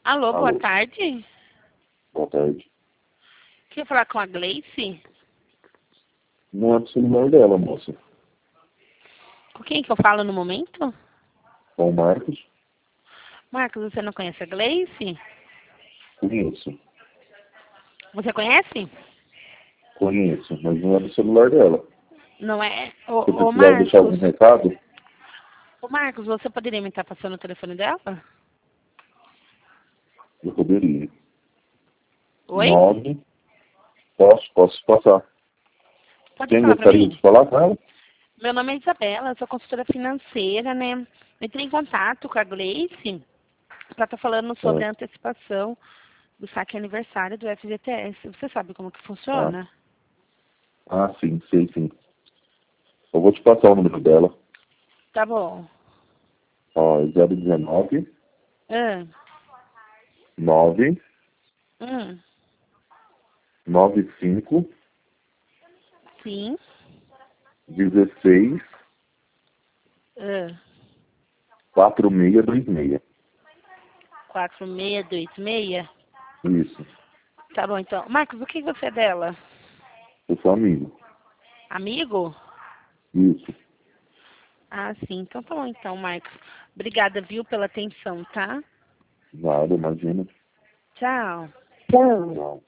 Alô, boa Alô, tarde. boa tarde. Queria falar com a Gleice? Não é do celular dela, moça. Com quem que eu falo no momento? Com o Marcos? Marcos, você não conhece a Gleice? Conheço. Você conhece? Conheço, mas não é do celular dela. Não é? Se Ô, precisar deixar algum Marcos. recado, Ô, Marcos, você poderia me estar passando o telefone dela? eu poderia. Oi? 9. Posso passar. Pode Quem falar pra gostaria mim? de falar com ela? Meu nome é Isabela, eu sou consultora financeira, né? Eu entrei em contato com a Gleice para estar falando sobre a É. antecipação do saque aniversário do FGTS. Você sabe como que Ah, funciona? sim, sei sim. Eu vou te passar o número dela. Tá bom. Ó, é 019 Ah, 9 hum, 95 sim. 16 Ah, 4626. 4626. Isso. Tá bom, então. Marcos, o que você é dela? Eu sou amigo. Amigo? Isso. Ah, sim. Então tá bom, então, Marcos. Obrigada, viu, pela atenção, tá? Nada, imagina. Tchau. Não.